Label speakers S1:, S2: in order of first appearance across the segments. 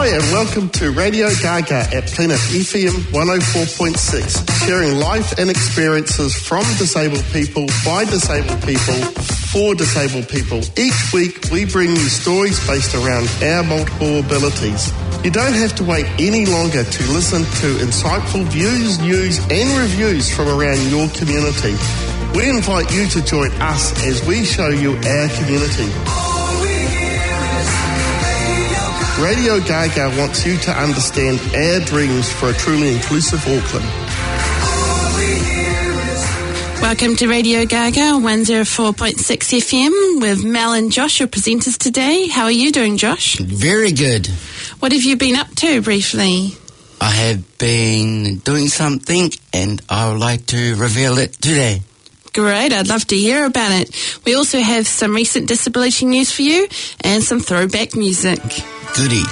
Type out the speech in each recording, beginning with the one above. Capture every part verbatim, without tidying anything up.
S1: and welcome to Radio Gaga at Planet F M one oh four point six, sharing life and experiences from disabled people, by disabled people, for disabled people. Each week we bring you stories based around our multiple abilities. You don't have to wait any longer to listen to insightful views, news and reviews from around your community. We invite you to join us as we show you our community. Radio Gaga wants you to understand our dreams for a truly inclusive Auckland.
S2: Welcome to Radio Gaga, one oh four point six F M, with Mel and Josh, your presenters today. How are you doing, Josh?
S3: Very good.
S2: What have you been up to, briefly?
S3: I have been doing something, and I would like to reveal it today.
S2: Great, I'd love to hear about it. We also have some recent disability news for you, and some throwback music.
S3: Goody.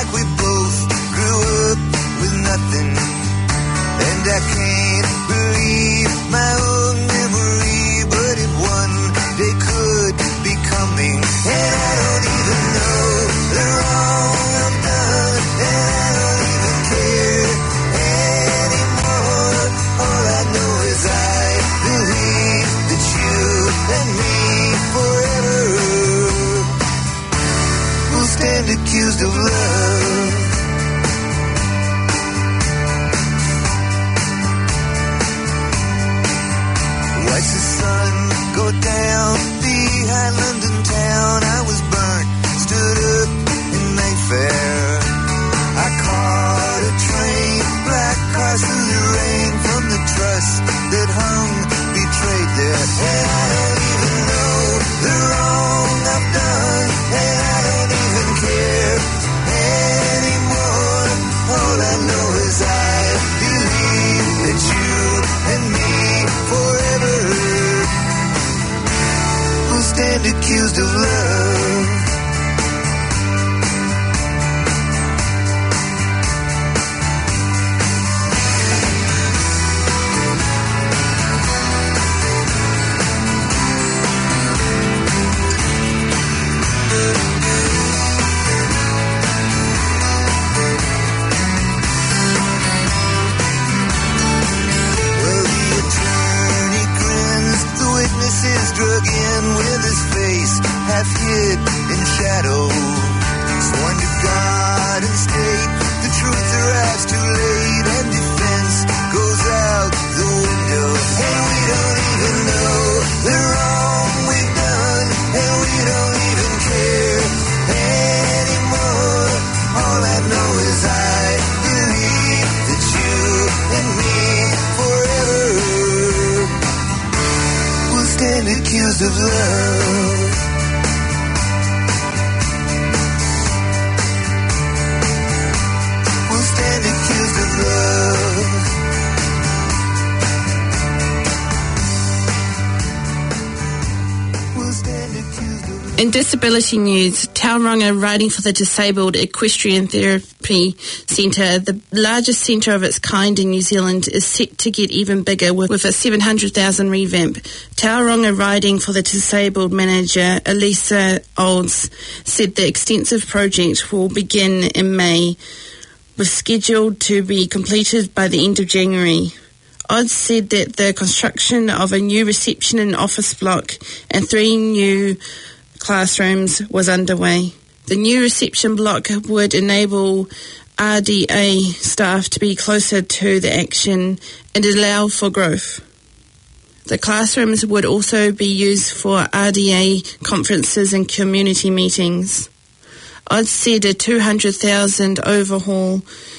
S4: like we both grew up with nothing. And I can't believe my own memory, but it one day could be coming. And I don't even know the wrong I've done, and I don't even care anymore. All I know is I believe that you and me forever will stand accused of love. Watch the sun go down behind London town. I was burnt, stood up in Mayfair. I caught a train, black cars through the rain, from the trust that hung betrayed there. And I don't even know the wrong I've done, and I don't even care anymore. All I know is I believe that you and me forever will stand accused of love. Drug in with his face half hid in shadow. Sworn to God and state the truth arrives too late, and defense goes out the window. And we don't even know the wrong we've done, and we don't even care anymore. All I know is I believe that you and me forever stand accused of love. We'll stand accused of love. We'll stand accused of love.
S2: In disability news, Tauranga Riding for the Disabled Equestrian Therapy Centre, the largest centre of its kind in New Zealand, is set to get even bigger with, with a seven hundred thousand revamp. Tauranga Riding for the Disabled manager Elisa Olds said the extensive project will begin in May, with scheduled to be completed by the end of January. Olds said that the construction of a new reception and office block and three new classrooms was underway. The new reception block would enable R D A staff to be closer to the action and allow for growth. The classrooms would also be used for R D A conferences and community meetings. I'd said a two hundred thousand overhaul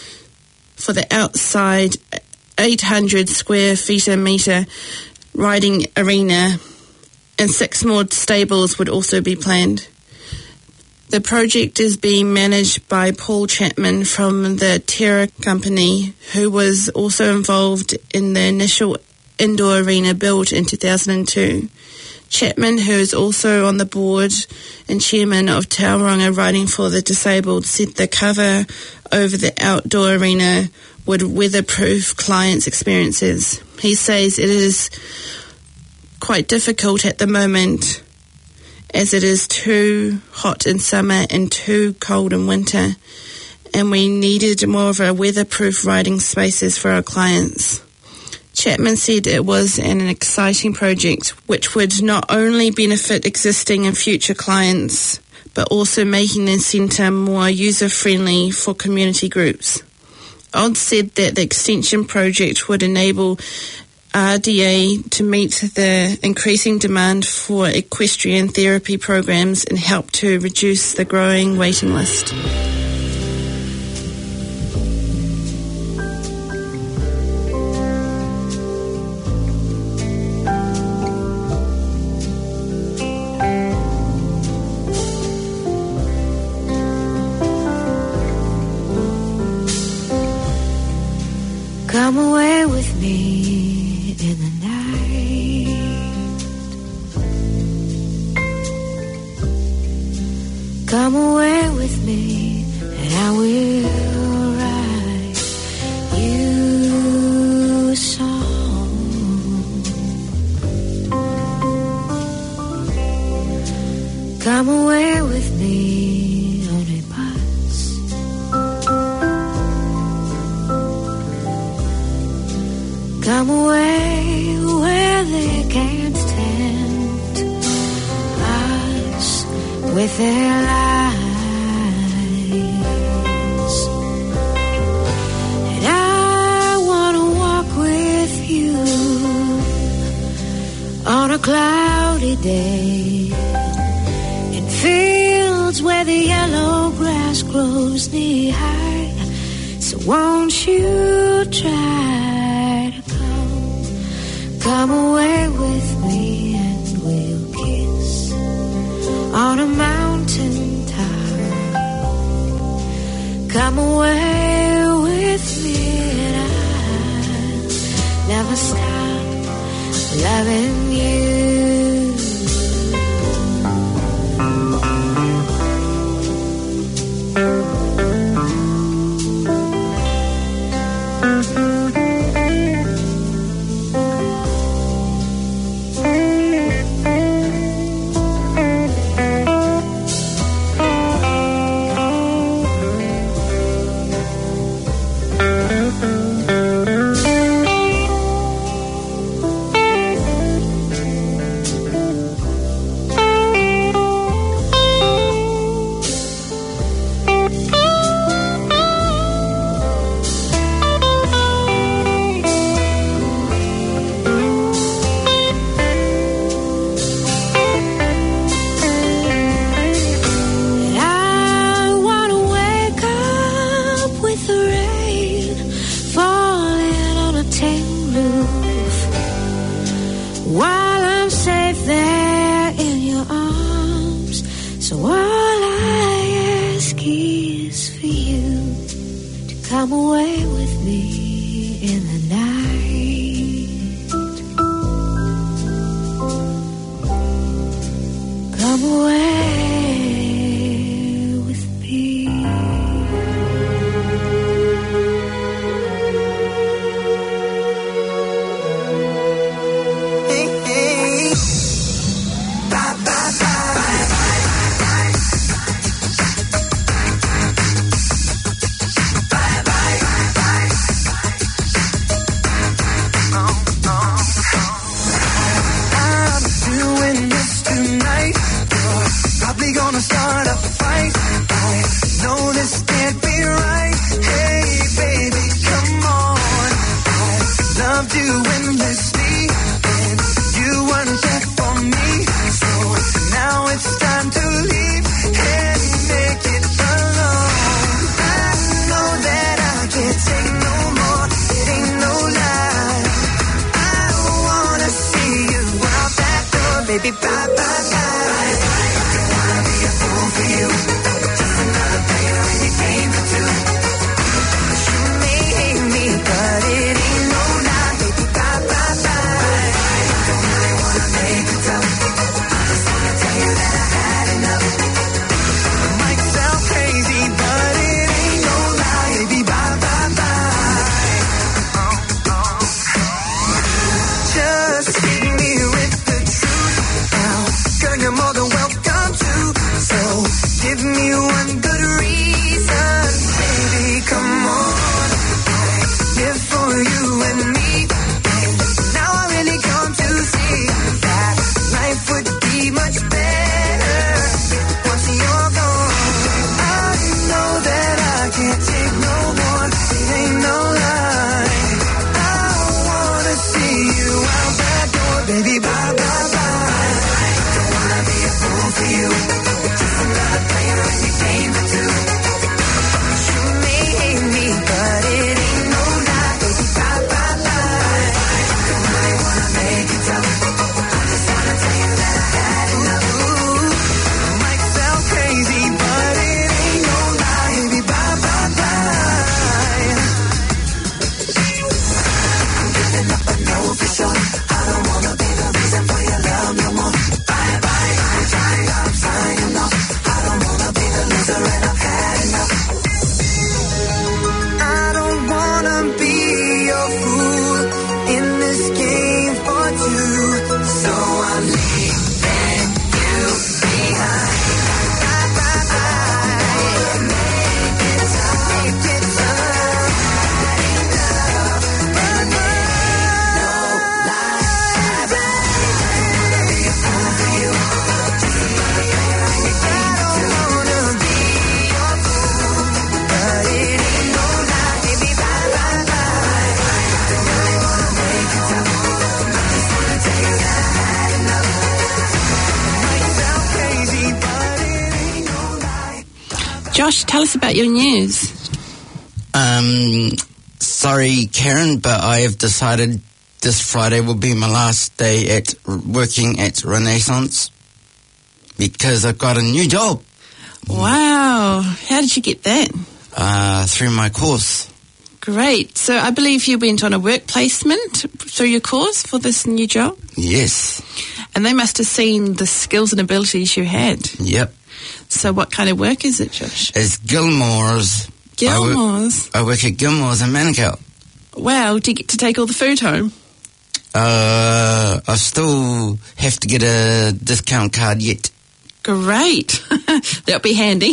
S2: for the outside eight hundred square feet a metre riding arena, and six more stables would also be planned. The project is being managed by Paul Chapman from the Terra Company, who was also involved in the initial indoor arena built in two thousand two. Chapman, who is also on the board and chairman of Tauranga Riding for the Disabled, said the cover over the outdoor arena would weatherproof clients' experiences. He says it is quite difficult at the moment, as it is too hot in summer and too cold in winter, and we needed more of a weatherproof riding spaces for our clients. Chapman said it was an exciting project which would not only benefit existing and future clients, but also making the centre more user-friendly for community groups. Odd said that the extension project would enable R D A to meet the increasing demand for equestrian therapy programs and help to reduce the growing waiting list.
S5: Come away with me in the night. Come away with me and I will Come away with me on a bus. Come away where they can't tempt us with their lies. And I want to walk with you on a cloudy day in fields where the yellow grass grows knee high. So won't you try to come, come away with me and we'll kiss on a mountain top. Come away with me and I'll never stop loving you. Come away with me in the night. Come away with me.
S4: Hey, hey. Bye, bye, bye. Gonna start a fight. I know this can't be right. Hey, baby, come on. I loved you endlessly, and you weren't there for me. So now it's time to leave and make it alone. I know that I can't take no more. It ain't no lie. I wanna see you out that door, baby. Bye, bye, bye. For you, just another player in your game for two. You may hate me, but it ain't no lie, baby. Bye, bye, bye. Don't really wanna make it tough. I just wanna tell you that I had enough. It might sound crazy, but it ain't no lie, baby. Bye, bye, bye. Oh, oh. Just hit me with the truth now, girl. You're more than welcome. So give me one good reason, baby, come on. I live for you and me, and now I really come to see that life would be much better once you're gone. I know that I can't take no more, it ain't no lie. I wanna see you out that door,
S2: Josh, tell us about your news.
S3: Um, sorry, Karen, but I have decided this Friday will be my last day at working at Renaissance because I've got a new job.
S2: Wow. How did you get that?
S3: Uh, through my course.
S2: Great. So I believe you went on a work placement through your course for this new job?
S3: Yes.
S2: And they must have seen the skills and abilities you had.
S3: Yep.
S2: So what kind of work is it, Josh?
S3: It's Gilmore's.
S2: Gilmore's?
S3: I work, I work at Gilmore's in Manukau.
S2: Wow. Do you get to take all the food home?
S3: Uh, I still have to get a discount card yet.
S2: Great. That'll be handy.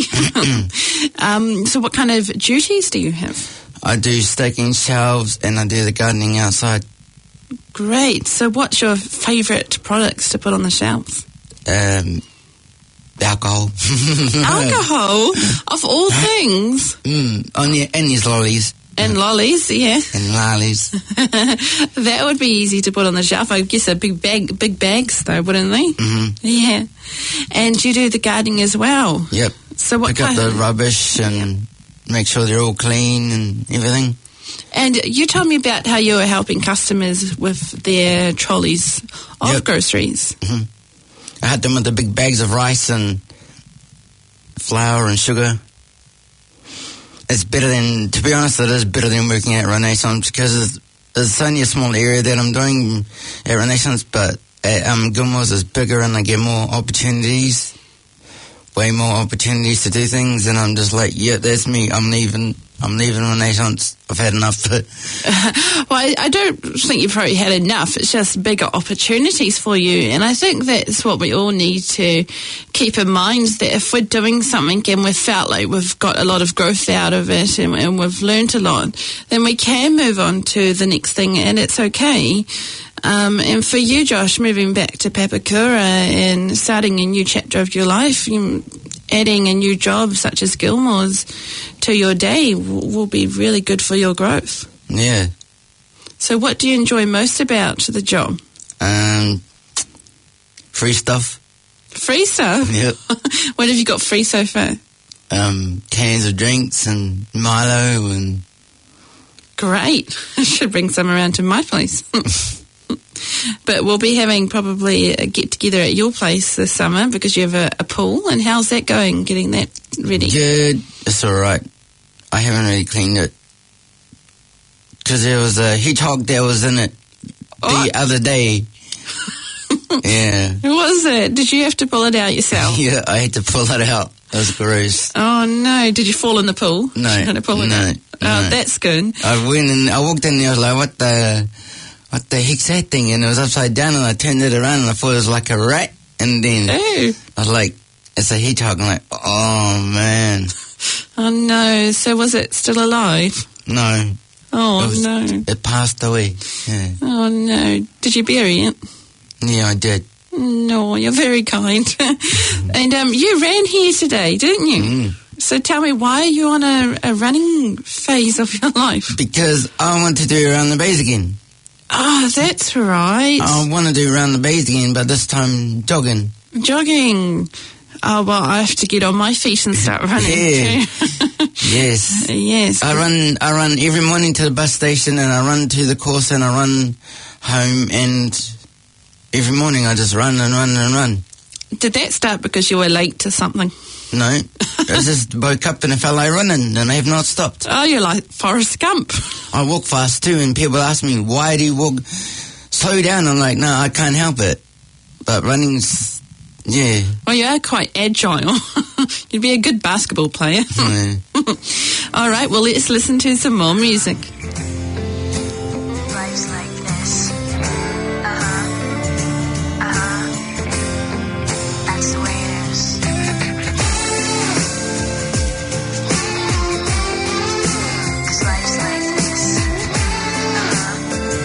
S2: um, so what kind of duties do you have?
S3: I do staking shelves and I do the gardening outside.
S2: Great. So what's your favourite products to put on the shelves?
S3: Um, alcohol.
S2: Alcohol? Of all things?
S3: Mm, and, yeah, and these lollies.
S2: And lollies, yeah.
S3: And lollies.
S2: That would be easy to put on the shelf. I guess a big bag, big bags though, wouldn't they?
S3: Mm-hmm.
S2: Yeah. And you do the gardening as well.
S3: Yep.
S2: So what
S3: Pick up
S2: kind
S3: the rubbish and make sure they're all clean and everything.
S2: And you told me about how you were helping customers with their trolleys of
S3: Yep.
S2: groceries.
S3: Mm-hmm. I had them with the big bags of rice and flour and sugar. It's better than, to be honest, it is better than working at Renaissance because it's, it's only a small area that I'm doing at Renaissance, but at um, Gilmore's is bigger and I get more opportunities, way more opportunities to do things, and I'm just like, yeah, that's me. I'm leaving. I'm leaving Renaissance. I've had enough.
S2: Well, I, I don't think you've probably had enough. It's just bigger opportunities for you. And I think that's what we all need to keep in mind, that if we're doing something and we've felt like we've got a lot of growth out of it and, and we've learnt a lot, then we can move on to the next thing, and it's okay. Um, and for you, Josh, moving back to Papakura and starting a new chapter of your life, you, adding a new job such as Gilmore's to your day will, will be really good for your growth.
S3: Yeah.
S2: So what do you enjoy most about the job?
S3: Um, free stuff.
S2: Free stuff?
S3: Yep.
S2: What have you got free so far?
S3: Um, cans of drinks and Milo and...
S2: Great. I should bring some around to my place. But we'll be having probably a get-together at your place this summer because you have a, a pool. And how's that going, getting that ready?
S3: Good. It's all right. I haven't really cleaned it because there was a hedgehog that was in it the
S2: Oh.
S3: other day. Yeah.
S2: Who was it? Did you have to pull it out yourself?
S3: Yeah, I had to pull it out. It was gross.
S2: Oh, no. Did you fall in the pool?
S3: No.
S2: Trying to pull it
S3: no,
S2: out? Oh,
S3: no.
S2: that's good.
S3: I went and I walked in there. I was like, "What the, what the heck's that thing?" And it was upside down. And I turned it around and I thought it was like a rat. And then
S2: Ooh.
S3: I was like, "It's a hedgehog." I'm like, "Oh man."
S2: Oh, no. So was it still alive?
S3: No.
S2: Oh,
S3: It was-
S2: no.
S3: It passed away. Yeah.
S2: Oh, no. Did you bury it?
S3: Yeah, I did.
S2: No, you're very kind. And um, you ran here today, didn't you?
S3: Mm.
S2: So tell me, why are you on a, a running phase of your life?
S3: Because I want to do around the bays again.
S2: Oh, that's right.
S3: I want to do around the bays again, but this time jogging.
S2: Jogging. Oh, well, I have to get on my feet and start running
S3: Yeah.
S2: too.
S3: Yes.
S2: Yes.
S3: I run I run every morning to the bus station and I run to the course and I run home, and every morning I just run and run and run.
S2: Did that start because you were late to something?
S3: No, I just woke up and I felt like running and I have not stopped.
S2: Oh, you're like Forrest Gump.
S3: I walk fast too, and people ask me, "Why do you walk? Slow down." I'm like, "No, I can't help it." But running's, yeah.
S2: Well, you are quite agile. You'd be a good basketball player.
S3: yeah.
S2: All right, well, let's listen to some more music.
S6: Life's like this. Uh-huh. Uh-huh. That's the way it is. Cause life's like this. Uh-huh.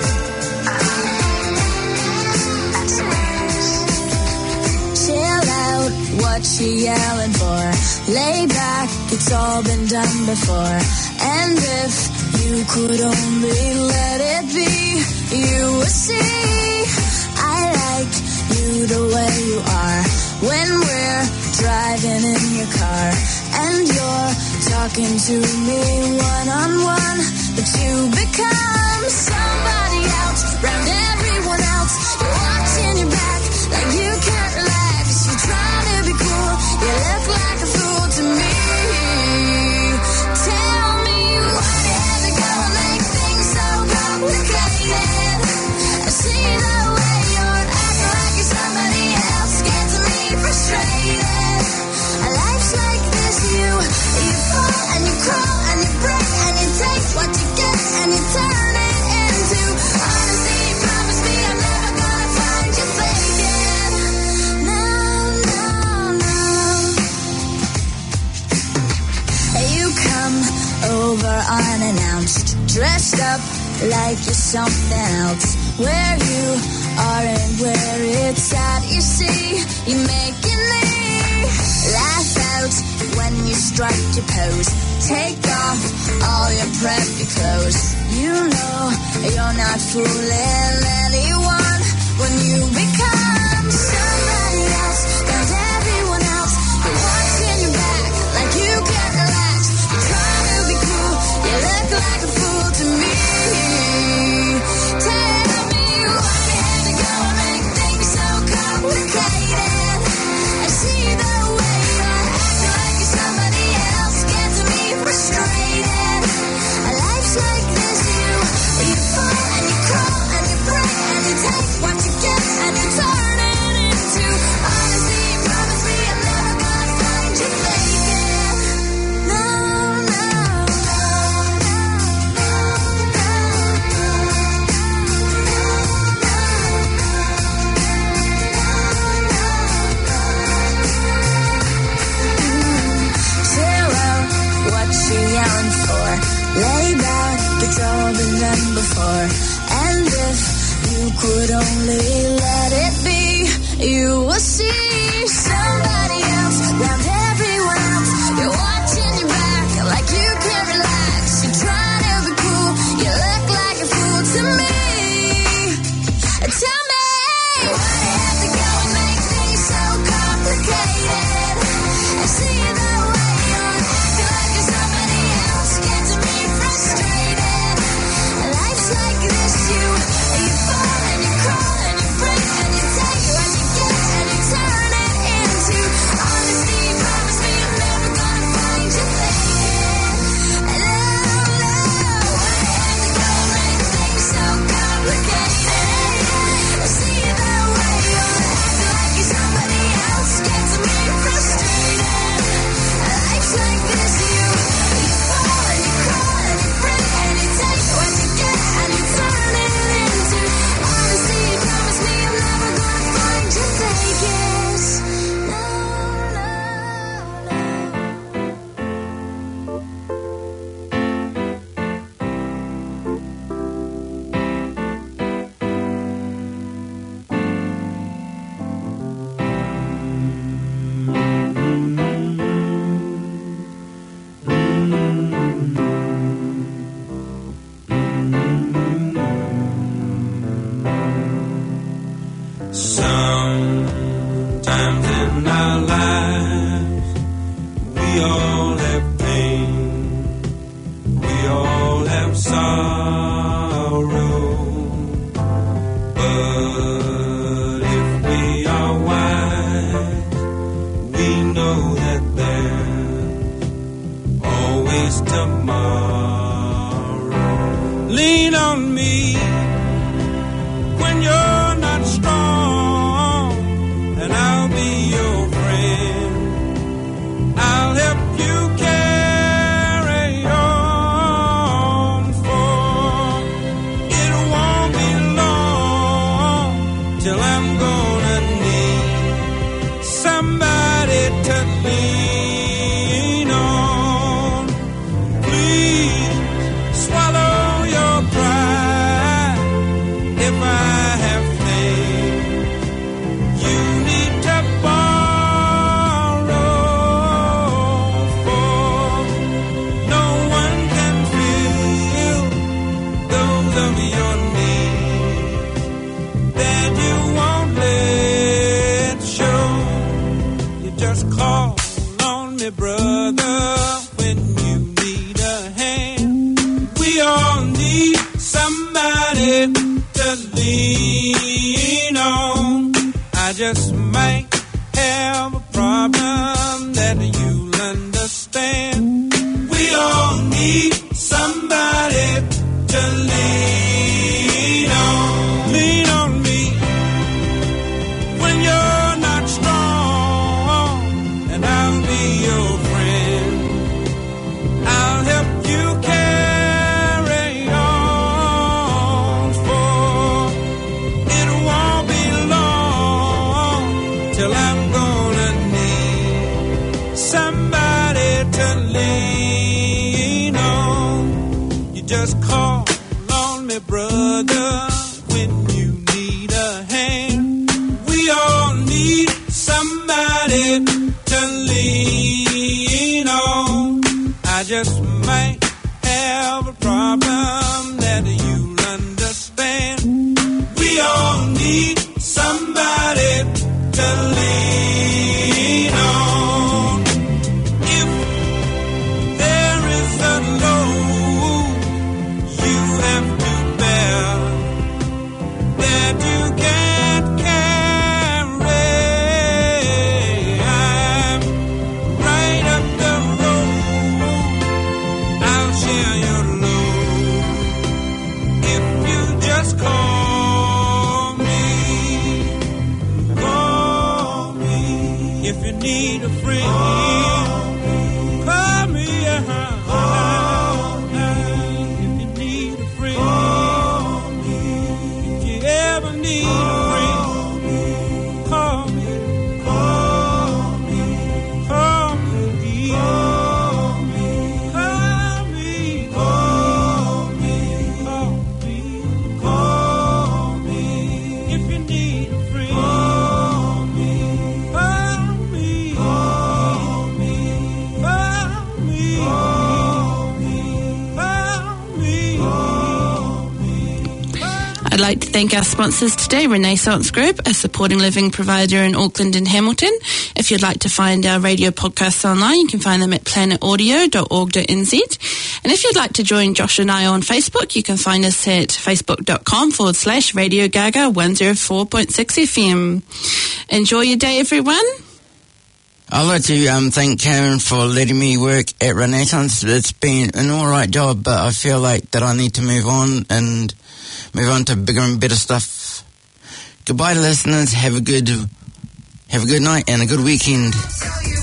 S6: Uh-huh. That's the way it is.
S7: Chill out, what you yelling for? Lay back, it's all been done before. And if you could only let it be, you would see I like you the way you are. When we're driving in your car, and you're talking to me one-on-one, but you become somebody else, round everyone else. You're watching your back like you can't relax. You're trying to be cool, you look like a fool to me. Tell me why you had to go and make things so complicated. I see the way you're acting like you're somebody else, gets me frustrated. A life's like this, you you fall and you crawl and you break and you take what you get and you turn it into honesty. Promise me I'm never gonna find you faking. No, no, no. You come over unannounced, dressed up like you're something else. Where you are and where it's at, you see, you're making me laugh out when you strike your pose. Take off all your preppy clothes. You know you're not fooling anyone when you become somebody else, and everyone else. You're watching your back like you can't relax. You're trying to be cool, you look like a fool to me. Tell me why you had to go and make things so complicated. I see the way you're acting like you're somebody else, gets me frustrated. A life's like this, you you fall and you crawl and you break and you take what you get and you turn it into honesty. Promise me I'm never gonna find you faking. No, no, what you yelling for? Lay back, it's all been done before. And if you could only let it be, you will see somebody else, round everyone else. You're watching your back like you can't relax. You're trying to be cool, you look like a fool to me. Tell me why you have to go and make things so complicated. I see the way you're acting like you're somebody else, gets me frustrated. Life's like this, you you fall and you crawl and you break and you take what you get and you turn it into honesty. Promise me I'm never gonna find you faking. No, no, why you have to go and make things so complicated? I see the way you're acting like you're somebody else, gets me frustrated. Life's like this, you you fall and you crawl and you break and you take what you get and you turn it into honesty. Promise me I'm never gonna find you faking. No, no,
S8: Sometimes in our lives, we all have pain, we all have sorrow. But if we are wise, we know that there's always tomorrow. Lean on me when you're not strong, and I'll be your friend. I'll help you carry on, for it won't be long till I'm gonna need somebody to lean on. Please swallow your pride if I have faith. You need to borrow, for no one can fill those of your needs that you won't let just call on me, brother, when you need a hand. We all need somebody to lean on. I just might have a problem that you'll understand. We all need somebody to lean on. Lean on me when you're not strong, and I'll be your friend. I'll help you carry on, for it won't be long till I'm gonna need somebody to lean on. You just call on me, brother, when you need a hand. We all need somebody to lean on. I just might have a problem that you'll understand. We all need somebody to lean on. If there is a load you have to bear that you can't carry, I'm right up the road. I'll share your load if you just call me. Call me if you need a friend. Call me, uh-huh. If you need a friend. If you ever need a friend, call me. Call me. Call me. Call me. Call me. Call me. Call me. If you need a friend, call me. Call me. Call me. Call me. Call me.
S2: I'd like to thank our sponsors today, Renaissance Group, a supporting living provider in Auckland and Hamilton. If you'd like to find our radio podcasts online, you can find them at planet audio dot org dot n z. And if you'd like to join Josh and I on Facebook, you can find us at facebook.com forward slash Radio Gaga one oh four point six F M. Enjoy your day, everyone.
S3: I'd like to um, thank Karen for letting me work at Renaissance. It's been an alright job, but I feel like that I need to move on and move on to bigger and better stuff. Goodbye, listeners. Have a good, have a good night and a good weekend.
S4: Tell you